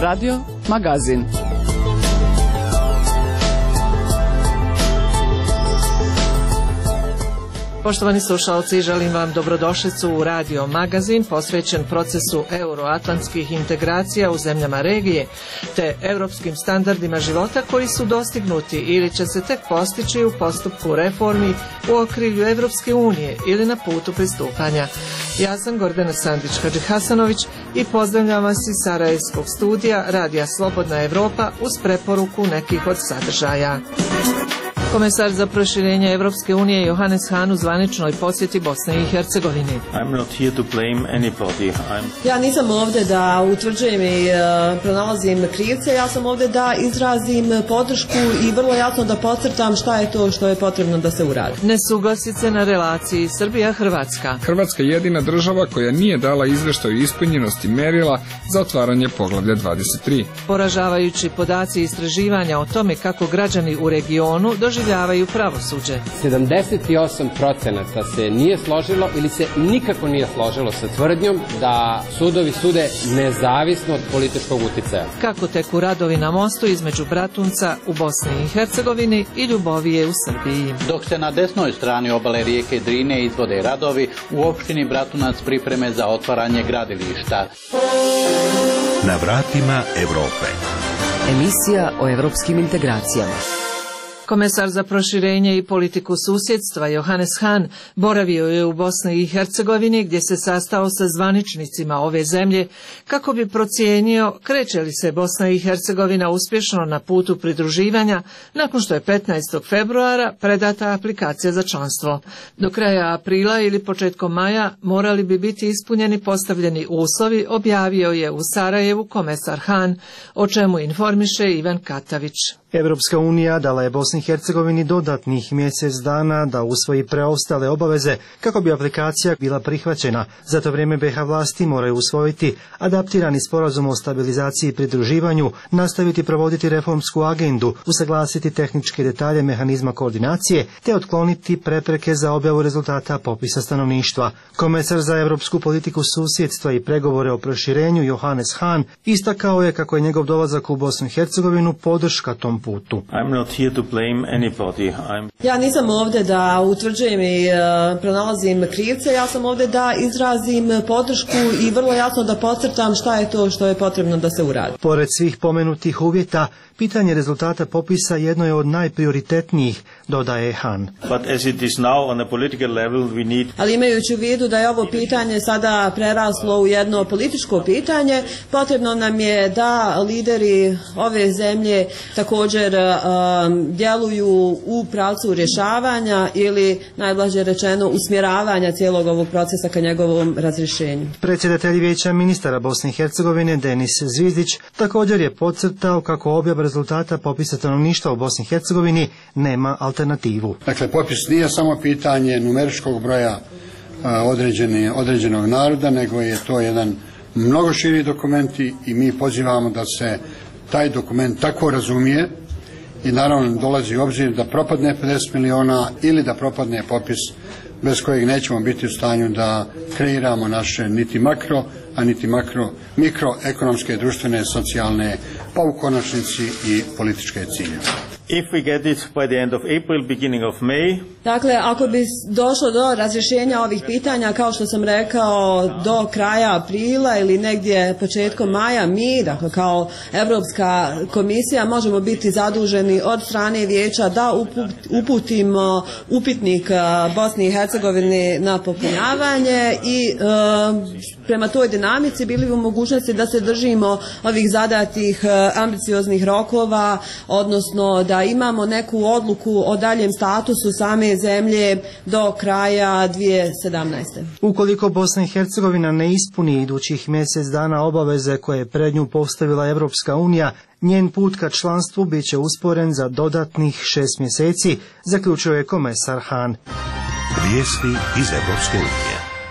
Radio Magazin. Poštovani slušalci, želim vam dobrodošlicu u Radio Magazin posvećen procesu euroatlantskih integracija u zemljama regije te europskim standardima života koji su dostignuti ili će se tek postići u postupku reformi u okrilju Evropske unije ili na putu pristupanja. Ja sam Gordana Sandić-Hadžihasanović i pozdravljam vas iz Sarajevskog studija Radija Slobodna Evropa uz preporuku nekih od sadržaja. Komesar za proširenje Evropske unije Johannes Hahn u zvaničnoj posjeti Bosne i Hercegovini. Ja nisam ovdje da utvrđujem i pronalazim krivce, ja sam ovdje da izrazim podršku i vrlo jasno da podcrtam šta je to što je potrebno da se uradi. Nesuglasice na relaciji Srbija-Hrvatska. Hrvatska je jedina država koja nije dala izvještaj o ispunjenosti merila za otvaranje poglavlja 23. Poražavajući podaci istraživanja o tome kako građani u regionu doživljavaju pravosuđe. 78% se nije složilo ili se nikako nije složilo sa tvrdnjom da sudovi sude nezavisno od političkog uticaja. Kako teku radovi na mostu između Bratunca u Bosni i Hercegovini i Ljubovije u Srbiji. Dok se na desnoj strani obale rijeke Drine izvode radovi, u opštini Bratunac pripreme za otvaranje gradilišta. Na vratima Evrope. Emisija o evropskim integracijama. Komesar za proširenje i politiku susjedstva Johannes Hahn boravio je u Bosni i Hercegovini gdje se sastao sa zvaničnicima ove zemlje kako bi procijenio kreće li se Bosna i Hercegovina uspješno na putu pridruživanja nakon što je 15. februara predata aplikacija za članstvo. Do kraja aprila ili početkom maja morali bi biti ispunjeni postavljeni uslovi, objavio je u Sarajevu komesar Hahn, o čemu informiše Ivan Katavić. Evropska unija dala je Bosni i Hercegovini dodatnih mjesec dana da usvoji preostale obaveze kako bi aplikacija bila prihvaćena. Za to vrijeme BiH vlasti moraju usvojiti adaptirani sporazum o stabilizaciji i pridruživanju, nastaviti provoditi reformsku agendu, usaglasiti tehničke detalje mehanizma koordinacije te otkloniti prepreke za objavu rezultata popisa stanovništva. Komesar za evropsku politiku susjedstva i pregovore o proširenju Johannes Hahn istakao je kako je njegov dolazak u Bosnu i Hercegovinu podrška tom putu. Ja nisam ovdje da utvrđujem i pronalazim krivce, ja sam ovdje da izrazim podršku i vrlo jasno da podcrtam šta je to što je potrebno da se uradi. Pored svih pomenutih uvjeta, pitanje rezultata popisa jedno je od najprioritetnijih, dodaje Hahn. Ali imajući u vidu da je ovo pitanje sada preraslo u jedno političko pitanje, potrebno nam je da lideri ove zemlje također djeluju u pravcu rješavanja ili najblaže rečeno usmjeravanja cijelog ovog procesa ka njegovom razrješenju. Predsjedatelj Vijeća ministara Bosne i Hercegovine Denis Zvizdić također je podcrtao kako objava rezultata popisa stanovništva u Bosni i Hercegovini nema alternativu. Dakle, popis nije samo pitanje numeričkog broja određenog naroda, nego je to jedan mnogo širi dokument i mi pozivamo da se taj dokument tako razumije i naravno dolazi u obzir da propadne 50 miliona ili da propadne popis bez kojeg nećemo biti u stanju da kreiramo naše niti makro, a niti mikroekonomske, društvene, socijalne, pa u konačnici i političke ciljeve. If we get it by the end of April, beginning of May. Dakle, ako bi došlo do razrješenja ovih pitanja, kao što sam rekao, do kraja aprila ili negdje početkom maja, mi, dakle, kao Europska komisija, možemo biti zaduženi od strane vijeća da uputimo upitnik Bosni i Hercegovini na popunjavanje i prema toj dinamici bili u mogućnosti da se držimo ovih zadatih ambicioznih rokova, odnosno da imamo neku odluku o daljem statusu same zemlje do kraja 2017. Ukoliko Bosna i Hercegovina ne ispuni idućih mjesec dana obaveze koje je pred nju postavila Evropska unija, njen put ka članstvu bit će usporen za dodatnih 6 mjeseci, zaključuje komesar Hahn. Vijesti iz Evropske unije.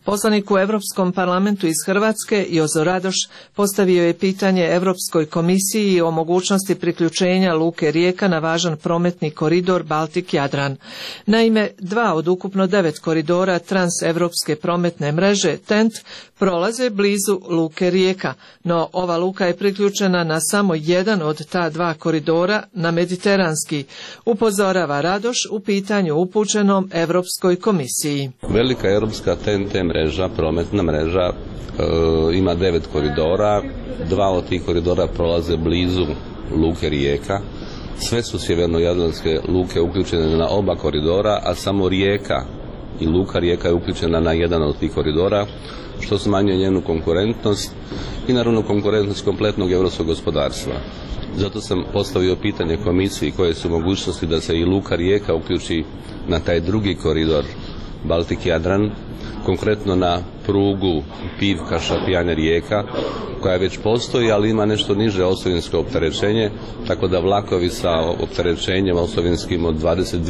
Poslanik u Europskom parlamentu iz Hrvatske, Jozo Radoš, postavio je pitanje Europskoj komisiji o mogućnosti priključenja Luke Rijeka na važan prometni koridor Baltik-Jadran. Naime, 2 od ukupno 9 koridora transevropske prometne mreže TENT prolaze blizu Luke Rijeka, no ova luka je priključena na samo jedan od ta 2 koridora, na mediteranski, upozorava Radoš u pitanju upućenom Europskoj komisiji. Velika europska TENT mreža, prometna mreža, ima 9 koridora, 2 od tih koridora prolaze blizu Luke Rijeka. Sve su sjevernojadranske luke uključene na oba koridora, a samo Rijeka i Luka Rijeka je uključena na jedan od tih koridora, što smanjuje njenu konkurentnost i naravno konkurentnost kompletnog europskog gospodarstva. Zato sam postavio pitanje komisiji koje su mogućnosti da se i Luka Rijeka uključi na taj drugi koridor Baltik-Jadran, konkretno na prugu Pivka-Šapjane-Rijeka, koja već postoji, ali ima nešto niže osovinsko opterećenje, tako da vlakovi sa opterećenjem osovinskim od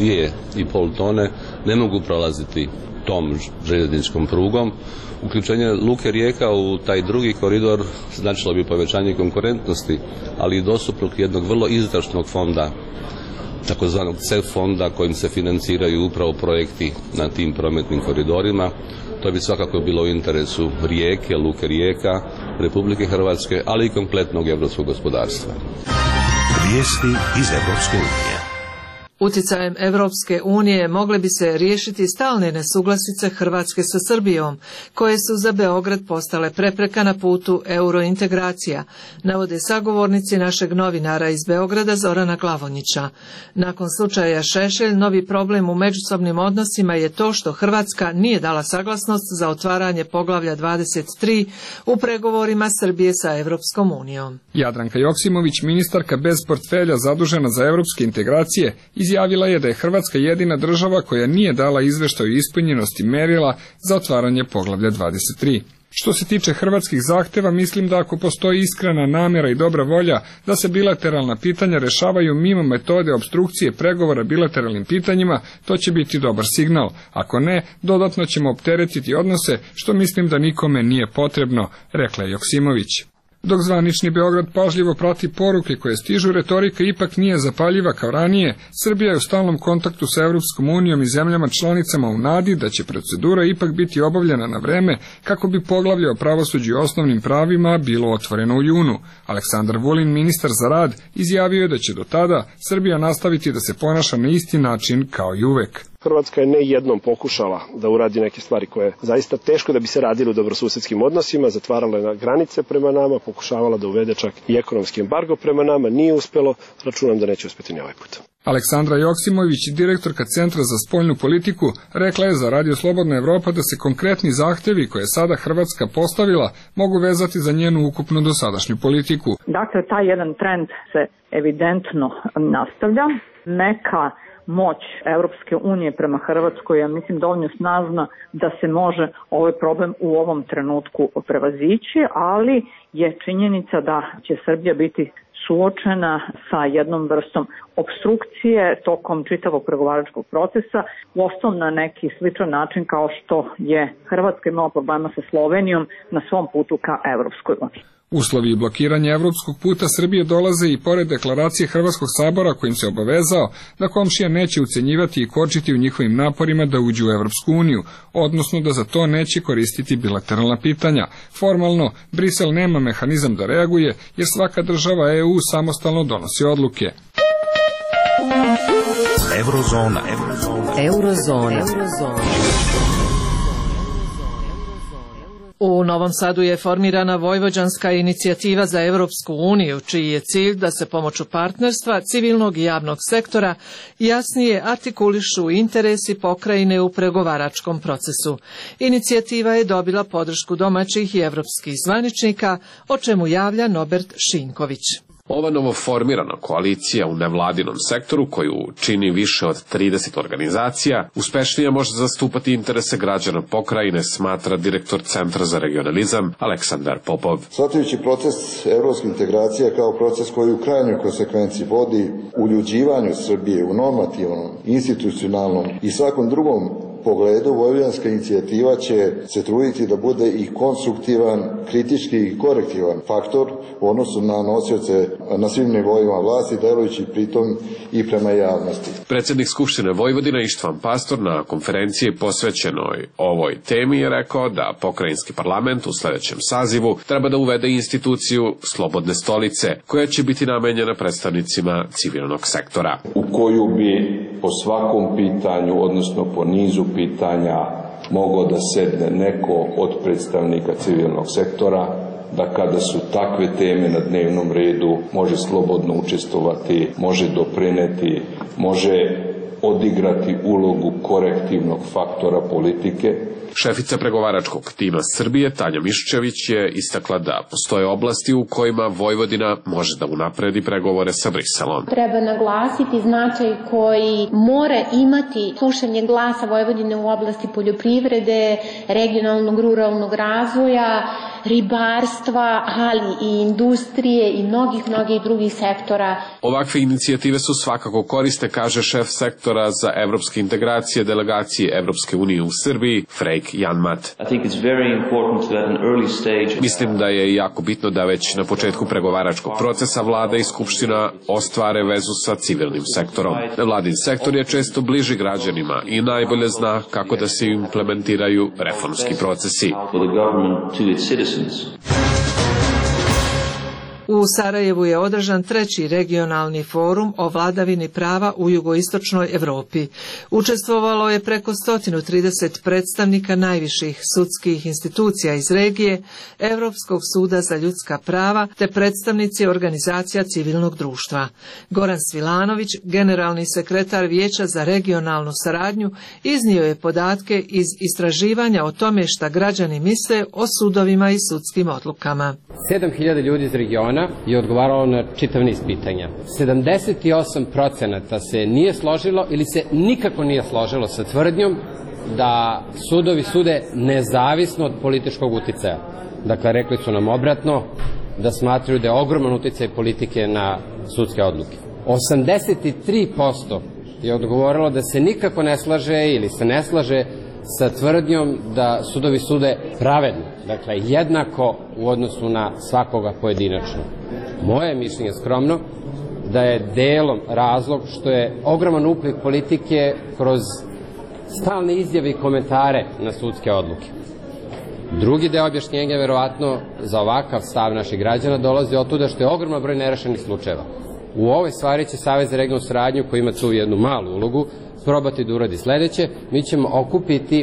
22,5 tone ne mogu prolaziti tom željezničkom prugom. Uključenje Luke Rijeka u taj drugi koridor značilo bi povećanje konkurentnosti, ali i dostupnog jednog vrlo izdašnog fonda, takozvanog CEF fonda, kojim se financiraju upravo projekti na tim prometnim koridorima. To bi svakako bilo u interesu Rijeke, Luke Rijeka, Republike Hrvatske, ali i kompletnog europskog gospodarstva. Vijesti iz Europske unije. Uticajem Europske unije mogle bi se riješiti stalne nesuglasice Hrvatske sa Srbijom, koje su za Beograd postale prepreka na putu eurointegracija, navode sagovornici našeg novinara iz Beograda Zorana Glavonjića. Nakon slučaja Šešelj, novi problem u međusobnim odnosima je to što Hrvatska nije dala saglasnost za otvaranje poglavlja 23 u pregovorima Srbije sa Europskom unijom. Jadranka Joksimović, ministarka bez portfelja zadužena za europske integracije, izjavila je da je Hrvatska jedina država koja nije dala izveštaj o ispunjenosti merila za otvaranje poglavlja 23. Što se tiče hrvatskih zahteva, mislim da ako postoji iskrena namjera i dobra volja da se bilateralna pitanja rešavaju mimo metode opstrukcije pregovora bilateralnim pitanjima, to će biti dobar signal. Ako ne, dodatno ćemo opteretiti odnose, što mislim da nikome nije potrebno, rekla je Joksimović. Dok zvanični Beograd pažljivo prati poruke koje stižu, retorika ipak nije zapaljiva kao ranije. Srbija je u stalnom kontaktu sa Europskom unijom i zemljama članicama u nadi da će procedura ipak biti obavljena na vreme kako bi poglavlje o pravosuđu i osnovnim pravima bilo otvoreno u junu. Aleksandar Vulin, ministar za rad, izjavio je da će do tada Srbija nastaviti da se ponaša na isti način kao i uvek. Hrvatska je ne jednom pokušala da uradi neke stvari koje je zaista teško da bi se radili u dobrosusedskim odnosima, zatvarala je granice prema nama, pokušavala da uvede čak i ekonomski embargo prema nama, nije uspelo, računam da neće uspeti ni ovaj put. Aleksandra Joksimović, direktorka Centra za spoljnu politiku, rekla je za Radio Slobodna Evropa da se konkretni zahtevi koje je sada Hrvatska postavila mogu vezati za njenu ukupnu dosadašnju politiku. Dakle, taj jedan trend se evidentno nastavlja. Neka moć Europske unije prema Hrvatskoj je, mislim, dovoljno snažna da se može ovaj problem u ovom trenutku prevazići, ali je činjenica da će Srbija biti suočena sa jednom vrstom opstrukcije tokom čitavog pregovaračkog procesa, uostalom na neki sličan način kao što je Hrvatska imala problema sa Slovenijom na svom putu ka Evropskoj uniji. Uslovi blokiranja evropskog puta Srbije dolaze i pored deklaracije Hrvatskog sabora kojim se obavezao da komšija neće ucenjivati i kočiti u njihovim naporima da uđu u Evropsku uniju, odnosno da za to neće koristiti bilateralna pitanja. Formalno, Brisel nema mehanizam da reaguje jer svaka država EU samostalno donosi odluke. Eurozona. U Novom Sadu je formirana Vojvođanska inicijativa za Europsku uniju, čiji je cilj da se pomoću partnerstva civilnog i javnog sektora jasnije artikulišu interesi pokrajine u pregovaračkom procesu. Inicijativa je dobila podršku domaćih i evropskih zvaničnika, o čemu javlja Nobert Šinković. Ova novoformirana koalicija u nevladinom sektoru, koju čini više od 30 organizacija, uspešnije može zastupati interese građana pokrajine, smatra direktor Centra za regionalizam Aleksandar Popov. Shvatajući proces evropske integracije kao proces koji u krajnjoj konsekvenciji vodi uljuđivanju Srbije u normativnom, institucionalnom i svakom drugom pogledu vojvođanska inicijativa će se truditi da bude i konstruktivan, kritički i korektivan faktor u odnosu na nosioce na svim nivoima vlasti, delujući pritom i prema javnosti. Predsjednik Skupštine Vojvodine Ištvan Pastor na konferenciji posvećenoj ovoj temi je rekao da pokrajinski parlament u sljedećem sazivu treba da uvede instituciju Slobodne stolice, koja će biti namenjena predstavnicima civilnog sektora. U koju bi po svakom pitanju, odnosno po nizu pitanja, mogao da sedne neko od predstavnika civilnog sektora, da kada su takve teme na dnevnom redu može slobodno učestvovati, može doprineti, može odigrati ulogu korektivnog faktora politike. Šefica pregovaračkog tima Srbije Tanja Miščević je istakla da postoje oblasti u kojima Vojvodina može da unapredi pregovore sa Briselom. Treba naglasiti značaj koji mora imati slušanje glasa Vojvodine u oblasti poljoprivrede, regionalnog ruralnog razvoja, ribarstva, ali i industrije i mnogih drugih sektora. Ovakve inicijative su svakako korisne, kaže šef sektora za evropske integracije delegacije Evropske unije u Srbiji, Frejk Janmat. Mislim da je jako bitno da već na početku pregovaračkog procesa vlada i skupština ostvare vezu sa civilnim sektorom. Vladin sektor je često bliži građanima i najbolje zna kako da se implementiraju reformski procesi. U Sarajevu je održan 3. regionalni forum o vladavini prava u jugoistočnoj Europi. Učestvovalo je preko 130 predstavnika najviših sudskih institucija iz regije, Europskog suda za ljudska prava te predstavnici organizacija civilnog društva. Goran Svilanović, generalni sekretar Vijeća za regionalnu saradnju, iznio je podatke iz istraživanja o tome šta građani misle o sudovima i sudskim odlukama. 7000 ljudi iz regiona je odgovaralo na čitav niz pitanja. 78% se nije složilo ili se nikako nije složilo sa tvrdnjom da sudovi sude nezavisno od političkog uticaja. Dakle, rekli su nam obratno da smatraju da je ogroman uticaj politike na sudske odluke. 83% je odgovorilo da se nikako ne slaže ili se ne slaže sa tvrdnjom da sudovi sude pravedno, dakle jednako u odnosu na svakoga pojedinačno. Moje mišljenje skromno da je delom razlog što je ogroman upliv politike kroz stalne izjave i komentare na sudske odluke. Drugi deo objašnjenja verovatno za ovakav stav naših građana dolazi od tuda što je ogroman broj nerešenih slučajeva. U ovoj stvari će Savez za regionalnu saradnju, koji ima tu jednu malu ulogu, probati da uradi sledeće. Mi ćemo okupiti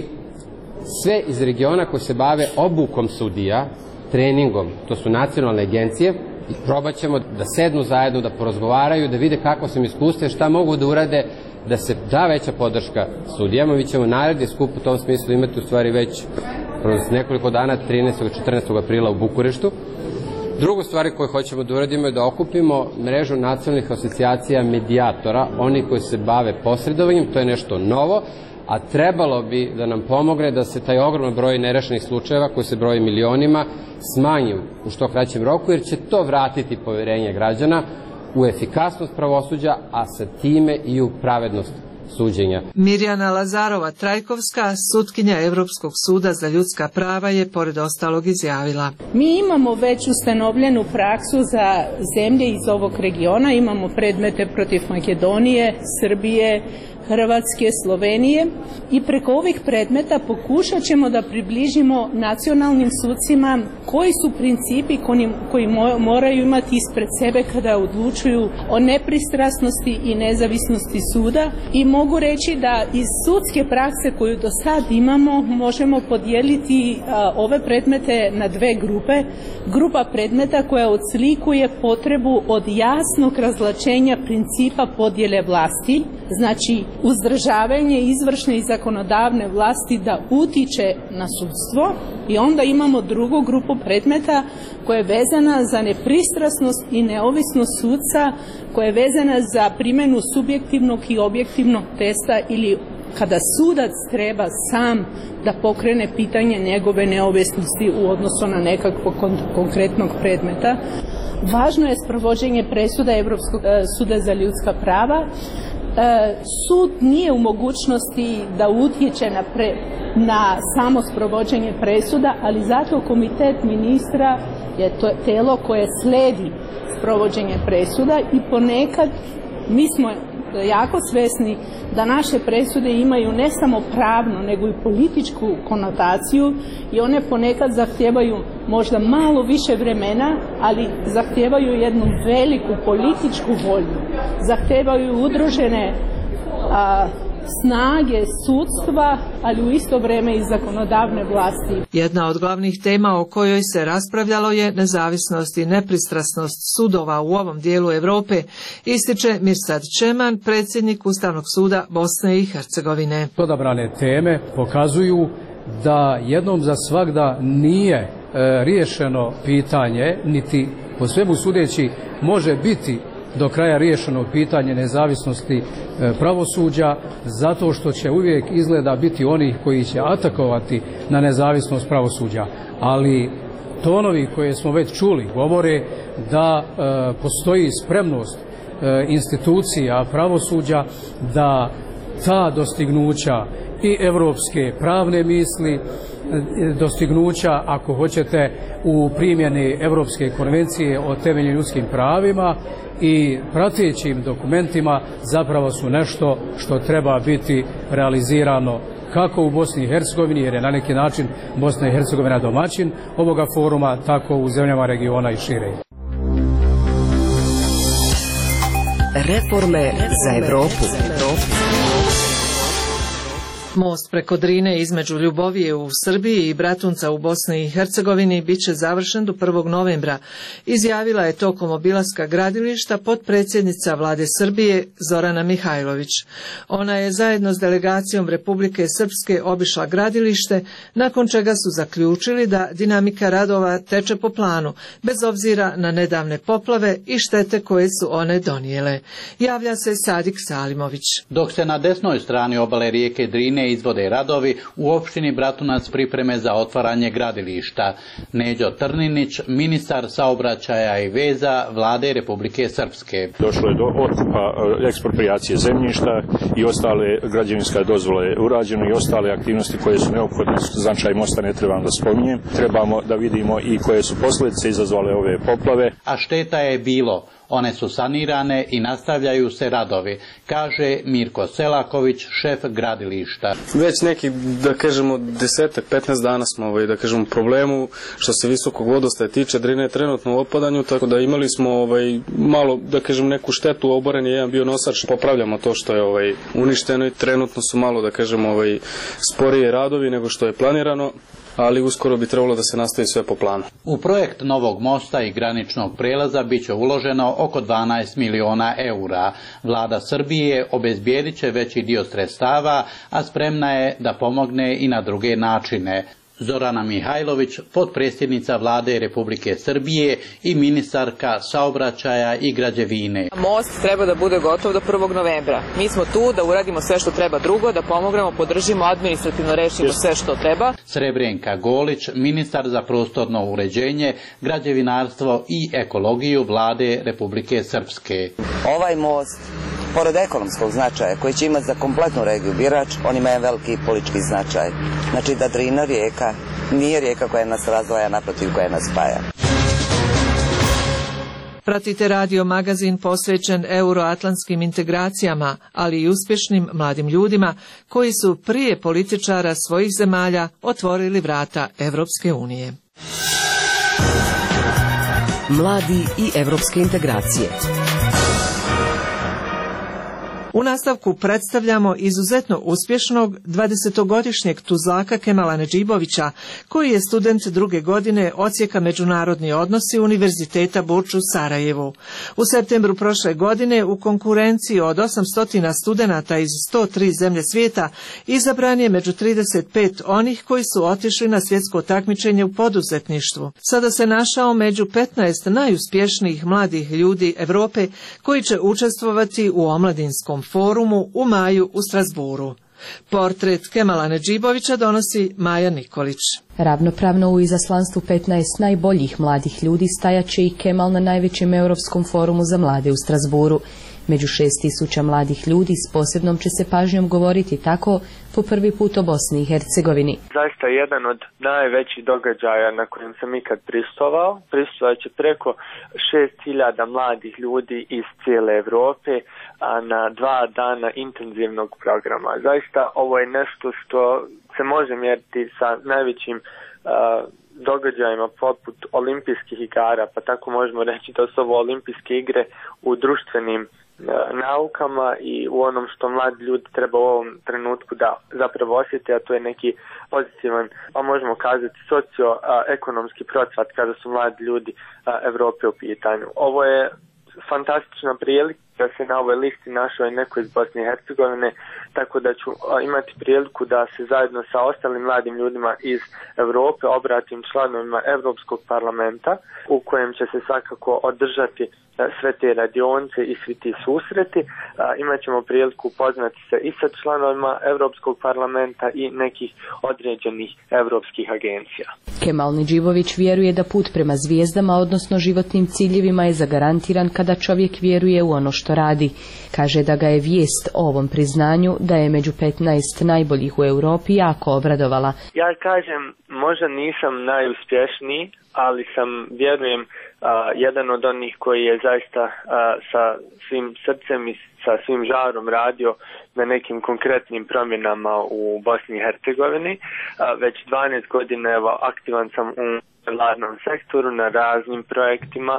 sve iz regiona koji se bave obukom sudija, treningom, to su nacionalne agencije, i probat ćemo da sednu zajedno, da porazgovaraju, da vide kako sam iskustva, šta mogu da urade, da se da veća podrška sudijama. Mi ćemo naredni skup u tom smislu imati u stvari već kroz nekoliko dana, 13. i 14. aprila u Bukureštu. Drugu stvar koju hoćemo da uradimo je da okupimo mrežu nacionalnih asocijacija medijatora, oni koji se bave posredovanjem, to je nešto novo, a trebalo bi da nam pomogne da se taj ogroman broj nerešenih slučajeva, koji se broji milionima, smanji u što kraćem roku, jer će to vratiti poverenje građana u efikasnost pravosuđa, a sa time i u pravednost suđenja. Mirjana Lazarova-Trajkovska, sutkinja Europskog suda za ljudska prava, je pored ostalog izjavila: Mi imamo već ustanovljenu praksu za zemlje iz ovog regiona, imamo predmete protiv Makedonije, Srbije, Hrvatske, Slovenije i preko ovih predmeta pokušat ćemo da približimo nacionalnim sucima koji su principi koji moraju imati ispred sebe kada odlučuju o nepristrasnosti i nezavisnosti suda, i mogu reći da iz sudske prakse koju do sad imamo možemo podijeliti ove predmete na dve grupe. Grupa predmeta koja odslikuje potrebu od jasnog razlačenja principa podjele vlasti, znači uzdržavanje izvršne i zakonodavne vlasti da utiče na sudstvo, i onda imamo drugu grupu predmeta koja je vezana za nepristrasnost i neovisnost sudca, koja je vezana za primjenu subjektivnog i objektivnog testa ili kada sudac treba sam da pokrene pitanje njegove neovisnosti u odnosu na nekakvog konkretnog predmeta. Važno je sprovođenje presuda Europskog suda za ljudska prava sud nije u mogućnosti da utječe na samo sprovođenje presuda, ali zato komitet ministra je to tijelo koje sledi sprovođenje presuda i ponekad mi smo jako svjesni da naše presude imaju ne samo pravnu nego i političku konotaciju i one ponekad zahtijevaju možda malo više vremena, ali zahtijevaju jednu veliku političku volju, zahtijevaju udružene snage sudstva, ali u isto vrijeme i zakonodavne vlasti. Jedna od glavnih tema o kojoj se raspravljalo je nezavisnost i nepristrasnost sudova u ovom dijelu Europe, ističe Mirsad Čeman, predsjednik Ustavnog suda Bosne i Hercegovine. Odabrane teme pokazuju da jednom za svagda nije riješeno pitanje, niti po svemu sudeći može biti do kraja riješeno pitanje nezavisnosti pravosuđa, zato što će uvijek izgleda biti onih koji će atakovati na nezavisnost pravosuđa. Ali tonovi koje smo već čuli govore da postoji spremnost institucija pravosuđa da ta dostignuća i europske pravne misli, dostignuća, ako hoćete, u primjeni Europske konvencije o temeljnim ljudskim pravima i pratećim dokumentima zapravo su nešto što treba biti realizirano kako u Bosni i Hercegovini, jer je na neki način Bosna i Hercegovina domaćin ovoga foruma, tako u zemljama regiona i šire. Reforme za Evropu. Most preko Drine između Ljubovije u Srbiji i Bratunca u Bosni i Hercegovini bit će završen do 1. novembra, izjavila je tokom obilaska gradilišta potpredsjednica Vlade Srbije Zorana Mihajlović. Ona je zajedno s delegacijom Republike Srpske obišla gradilište, nakon čega su zaključili da dinamika radova teče po planu, bez obzira na nedavne poplave i štete koje su one donijele. Javlja se Sadik Salimović. Dok se na desnoj strani obale rijeke Drine izvode radovi, u opštini Bratunac pripreme za otvaranje gradilišta. Neđo Trninić, ministar saobraćaja i veza Vlade Republike Srpske. Došlo je do otkupa eksproprijacije zemljišta i ostale građevinske dozvole urađeno i ostale aktivnosti koje su neophodne. Značaj mosta ne trebam da spominjem. Trebamo da vidimo i koje su posljedice izazvale ove poplave. A šteta je bilo. One su sanirane i nastavljaju se radovi, kaže Mirko Selaković, šef gradilišta. Već neki, da kažemo, 10-15 dana smo da kažemo, problemu što se visokog vodostaja tiče. Drina je trenutno u opadanju, tako da imali smo malo, da kažem, neku štetu, oboren je jedan bio nosač. Popravljamo to što je uništeno i trenutno su malo, da kažemo, sporije radovi nego što je planirano, ali uskoro bi trebalo da se nastavi sve po planu. U projekt novog mosta i graničnog prelaza bit će uloženo oko 12 miliona eura. Vlada Srbije obezbijedit će veći dio sredstava, a spremna je da pomogne i na druge načine. Zorana Mihajlović, potpredsjednica Vlade Republike Srbije i ministarka saobraćaja i građevine. Most treba da bude gotov do 1. novembra. Mi smo tu da uradimo sve što treba drugo, da pomognemo, podržimo, administrativno rešimo sve što treba. Srebrnjenka Golić, ministar za prostorno uređenje, građevinarstvo i ekologiju Vlade Republike Srpske. Ovaj most, pored ekonomskog značaja koji će imati za kompletnu regiju Birač, on ima veliki politički značaj. Znači da Drina rijeka nije rijeka koja nas razdvaja, naprotiv koja nas spaja. Pratite radio magazin posvećen euroatlantskim integracijama, ali i uspješnim mladim ljudima koji su prije političara svojih zemalja otvorili vrata Evropske unije. Mladi i evropske integracije. U nastavku predstavljamo izuzetno uspješnog 20-godišnjeg Tuzlaka Kemala Nedžibovića, koji je student 2. godine odsjeka međunarodni odnosi Univerziteta Burč u Sarajevu. U septembru prošle godine u konkurenciji od 800 studenata iz 103 zemlje svijeta izabran je među 35 onih koji su otišli na svjetsko takmičenje u poduzetništvu. Sada se našao među 15 najuspješnijih mladih ljudi Europe koji će učestvovati u omladinskom forumu u maju u Strasburu. Portret Kemala Nedžibovića donosi Maja Nikolić. Ravnopravno u izaslanstvu 15 najboljih mladih ljudi stajaće i Kemal na najvećem Europskom forumu za mlade u Strasburu. Među 6.000 mladih ljudi s posebnom će se pažnjom govoriti tako po prvi put o Bosni i Hercegovini. Zaista jedan od najvećih događaja na kojem sam ikad prisustvovao. Prisustvovat će preko 6.000 mladih ljudi iz cijele Evrope na 2 dana intenzivnog programa. Zaista ovo je nešto što se može mjeriti sa najvećim događajima poput olimpijskih igara, pa tako možemo reći da su ovo olimpijske igre u društvenim naukama i u onom što mladi ljudi treba u ovom trenutku da zapravo osjeti, a to je neki pozitivan, pa možemo kazati socioekonomski procvat kada su mladi ljudi Evrope u pitanju. Ovo je fantastična prilika da se na ovoj listi našao i neko iz Bosne i Hercegovine, tako da ću imati priliku da se zajedno sa ostalim mladim ljudima iz Evrope obratim članovima Evropskog parlamenta, u kojem će se svakako održati sve te radionice i svi ti susreti. Imat ćemo priliku upoznati se i sa članovima Evropskog parlamenta i nekih određenih evropskih agencija. Kemal Nidživović vjeruje da put prema zvijezdama, odnosno životnim ciljevima, je zagarantiran kada čovjek vjeruje u ono što radi. Kaže da ga je vijest o ovom priznanju da je među 15 najboljih u Europi jako obradovala. Ja kažem, možda nisam najuspješniji, ali sam, vjerujem, jedan od onih koji je zaista sa svim srcem i sa svim žarom radio na nekim konkretnim promjenama u Bosni i Hercegovini. Već 12 godina evo, aktivan sam u vladnom sektoru na raznim projektima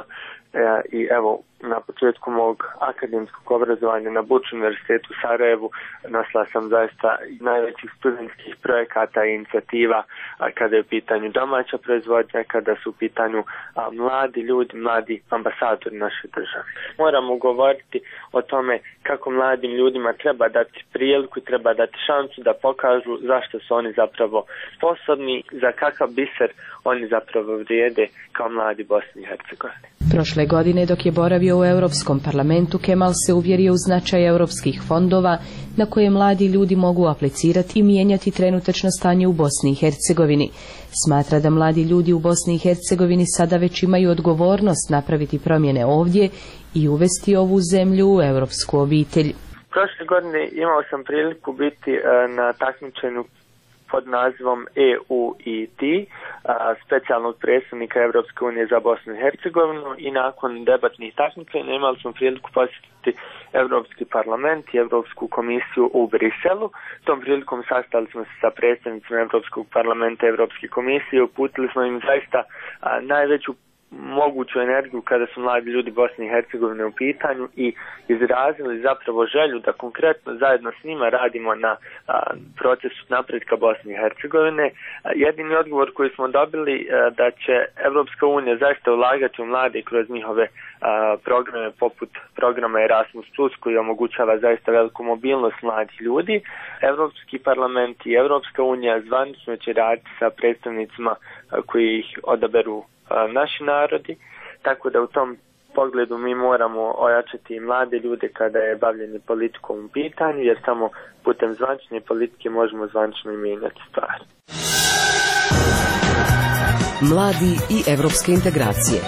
i evo na početku mog akademskog obrazovanja na Buč univerzitetu u Sarajevu nosila sam zaista najvećih studentskih projekata i inicijativa kada je u pitanju domaća proizvodnja, kada su u pitanju mladi ljudi, mladi ambasadori naše države. Moramo govoriti o tome kako mladim ljudima treba dati priliku i treba dati šansu da pokažu zašto su oni zapravo sposobni, za kakav biser oni zapravo vrijede kao mladi Bosni i Hercegovini. Prošle godine dok je boravio u Europskom parlamentu, Kemal se uvjerio u značaj europskih fondova na koje mladi ljudi mogu aplicirati i mijenjati trenutačno stanje u Bosni i Hercegovini. Smatra da mladi ljudi u Bosni i Hercegovini sada već imaju odgovornost napraviti promjene ovdje i uvesti ovu zemlju u europsku obitelj. Prošle godine imao sam priliku biti na takmičenju pod nazivom EU-ET, specijalnog predstavnika Evropske unije za Bosnu i Hercegovinu, i nakon debatnih takmičenja imali smo priliku posjetiti Europski parlament i Europsku komisiju u Briselu. Tom prilikom sastali smo se sa predstavnicima Europskog parlamenta i Europske komisije i uputili smo im zaista najveću moguću energiju kada su mladi ljudi Bosne i Hercegovine u pitanju i izrazili zapravo želju da konkretno zajedno s njima radimo na procesu napretka Bosne i Hercegovine. Jedini odgovor koji smo dobili da će Evropska unija zaista ulagati u mlade kroz njihove programe poput programa Erasmus+, koji omogućava zaista veliku mobilnost mladih ljudi. Evropski parlament i Evropska unija zvanično će raditi sa predstavnicima koji ih odaberu naši narodi, tako da u tom pogledu mi moramo ojačati i mlade ljude kada je bavljenje politikom u pitanju, jer samo putem zvanične politike možemo zvanično i mijenjati stvari. Mladi i evropske integracije.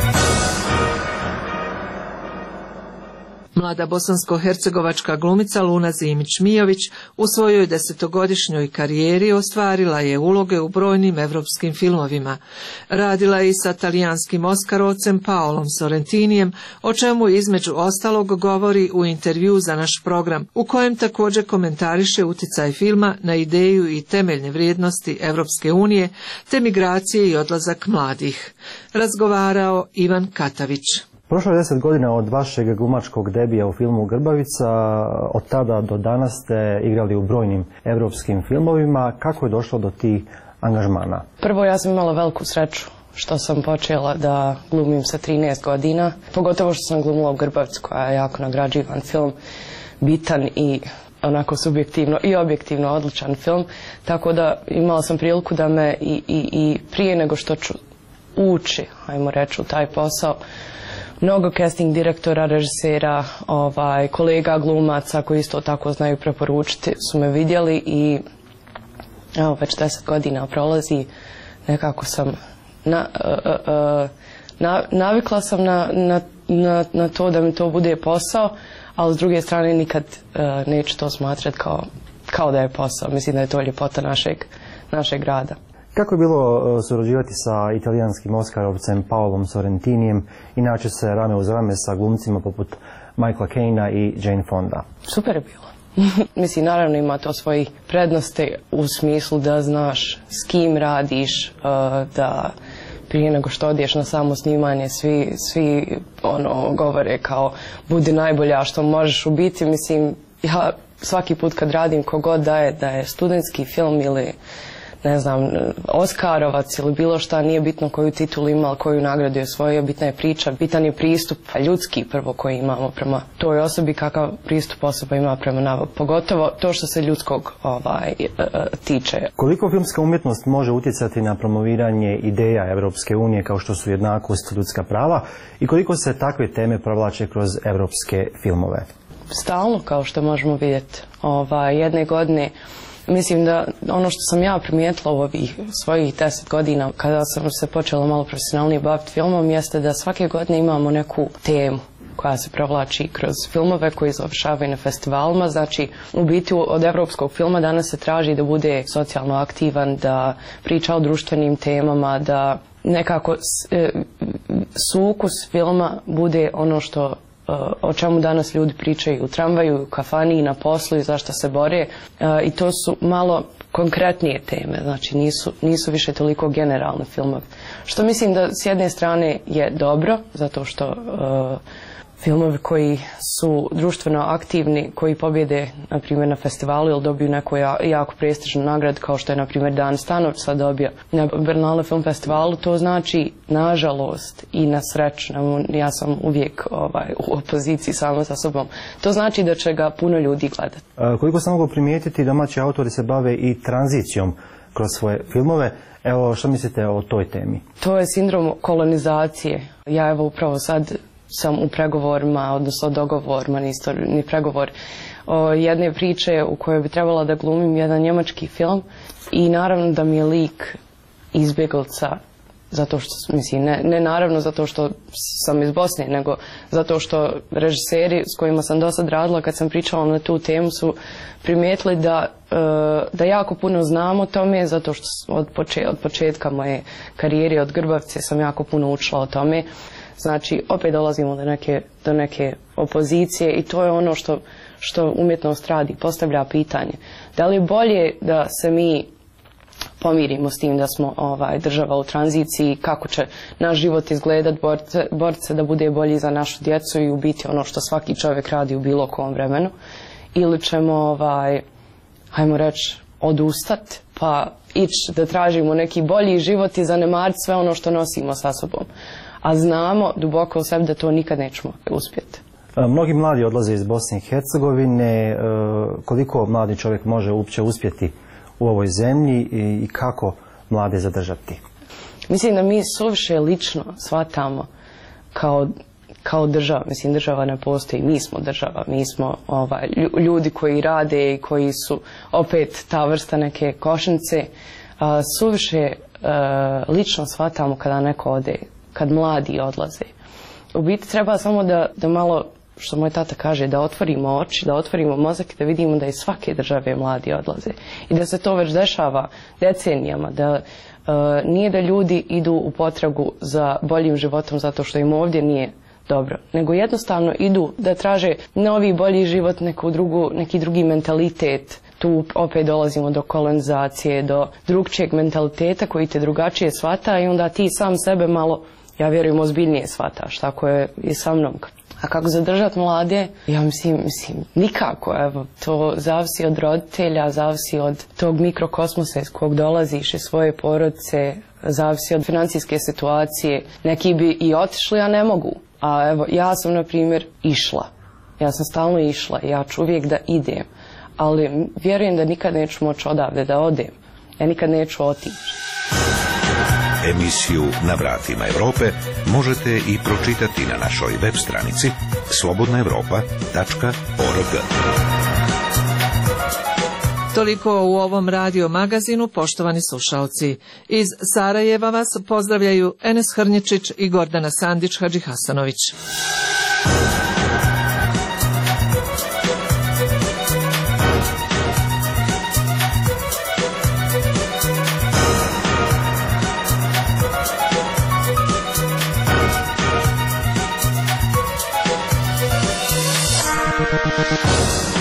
Mlada bosansko-hercegovačka glumica Luna Zimić-Mijović u svojoj 10-godišnjoj karijeri ostvarila je uloge u brojnim evropskim filmovima. Radila je i sa talijanskim oskarovcem Paolom Sorrentinijem, o čemu između ostalog govori u intervju za naš program, u kojem također komentariše utjecaj filma na ideju i temeljne vrijednosti Evropske unije, te migracije i odlazak mladih. Razgovarao Ivan Katavić. Prošlo je 10 godina od vašeg glumačkog debija u filmu Grbavica. Od tada do danas ste igrali u brojnim evropskim filmovima. Kako je došlo do tih angažmana? Prvo, ja sam imala veliku sreću što sam počela da glumim sa 13 godina. Pogotovo što sam glumila u Grbavicu, koja je jako nagrađivan film, bitan i onako subjektivno i objektivno odličan film. Tako da imala sam priliku da me i prije nego što ću ući, ajmo reći, u taj posao, mnogo casting direktora, režisera, kolega glumaca koji isto tako znaju preporučiti su me vidjeli i evo već 10 godina prolazi, nekako sam navikla sam na to da mi to bude posao, ali s druge strane nikad neću to smatrati kao da je posao. Mislim da je to ljepota našeg rada. Kako je bilo surađivati sa italijanskim oskarovcem Paolom Sorrentinijem, inače se rame uz rame sa glumcima poput Michaela Caina i Jane Fonda? Super je bilo. Mislim, naravno ima to svoji prednosti u smislu da znaš s kim radiš, da prije nego što odiješ na samo snimanje svi govore kao budi najbolja što možeš u biti. Mislim, ja svaki put kad radim kogod da je studentski film ili ne znam, Oskarovac ili bilo šta, nije bitno koju titulu ima, koju nagradu je osvojio, bitna je priča, bitan je pristup ljudski prvo koji imamo prema toj osobi, kakav pristup osoba ima prema nama, pogotovo to što se ljudskog tiče. Koliko filmska umjetnost može utjecati na promoviranje ideja Evropske unije kao što su jednakost, ljudska prava i koliko se takve teme provlače kroz evropske filmove? Stalno, kao što možemo vidjeti. Jedne godine, mislim da ono što sam ja primijetila u ovih svojih 10 godina kada sam se počela malo profesionalnije baviti filmom jeste da svake godine imamo neku temu koja se provlači kroz filmove koji završavaju na festivalima. Znači, u biti od evropskog filma danas se traži da bude socijalno aktivan, da priča o društvenim temama, da nekako sukus filma bude ono o čemu danas ljudi pričaju u tramvaju, u kafani, na poslu i zašto se bore. I to su malo konkretnije teme, znači nisu više toliko generalne filmove. Što mislim da s jedne strane je dobro, zato što filmovi koji su društveno aktivni, koji pobjede, na primjer, na festivalu ili dobiju neku jako prestižnu nagradu, kao što je, na primjer, Dan Stanov sad dobio na Berlinale film festivalu, to znači, nažalost i na sreću, ja sam uvijek u opoziciji sama sa sobom, to znači da će ga puno ljudi gledati. Koliko sam mogu primijetiti, domaći autori se bave i tranzicijom kroz svoje filmove. Evo, što mislite o toj temi? To je sindrom kolonizacije. Ja evo upravo sad sam u pregovorima, odnosno dogovorima, ni pregovor, jedne priče u kojoj bi trebala da glumim jedan njemački film i naravno da mi je lik izbjeglica, zato što, mislim, ne naravno zato što sam iz Bosne, nego zato što režiseri s kojima sam do sad radila kad sam pričala na tu temu su primijetili da jako puno znam o tome, zato što od početka moje karijere od Grbavce sam jako puno učila o tome. Znači, opet dolazimo do neke opozicije i to je ono što umjetnost radi, postavlja pitanje. Da li je bolje da se mi pomirimo s tim da smo država u tranziciji, kako će naš život izgledat, boriti se da bude bolji za našu djecu i u biti ono što svaki čovjek radi u bilo kom vremenu, ili ćemo, hajmo reći, odustat pa ići da tražimo neki bolji život i zanemariti sve ono što nosimo sa sobom. A znamo duboko u sebi da to nikad nećemo uspjeti. Mnogi mladi odlaze iz Bosne i Hercegovine. Koliko mladi čovjek može uopće uspjeti u ovoj zemlji i kako mlade zadržati? Mislim da mi suviše lično shvatamo kao država. Mislim, država ne postoji, mi smo država, mi smo ljudi koji rade i koji su opet ta vrsta neke košnice. Suviše lično shvatamo kada neko ode, kad mladi odlaze. U biti treba samo da malo, što moj tata kaže, da otvorimo oči, da otvorimo mozak i da vidimo da iz svake države mladi odlaze. I da se to već dešava decenijama, da nije da ljudi idu u potragu za boljim životom zato što im ovdje nije dobro, nego jednostavno idu da traže novi, bolji život, neki drugi mentalitet. Tu opet dolazimo do kolonizacije, do drugčijeg mentaliteta koji te drugačije shvata i onda ti sam sebe malo, ja vjerujem, ozbiljnije shvataš, tako je i sa mnom. A kako zadržati mlade? Ja mislim, nikako. Evo, to zavisi od roditelja, zavisi od tog mikrokosmosa iz kog dolaziš, iz svoje porodice, zavisi od financijske situacije. Neki bi i otišli, a ne mogu. A evo, ja sam, na primjer, išla. Ja sam stalno išla i ja ću uvijek da idem. Ali vjerujem da nikad neću moći odavde da odem. Ja nikad neću otići. Emisiju Na vratima Evrope možete i pročitati na našoj web stranici slobodnaevropa.org. Toliko u ovom radio magazinu, poštovani slušalci. Iz Sarajeva vas pozdravljaju Enes Hrnječić i Gordana Sandić Hadžihasanović. Thank you.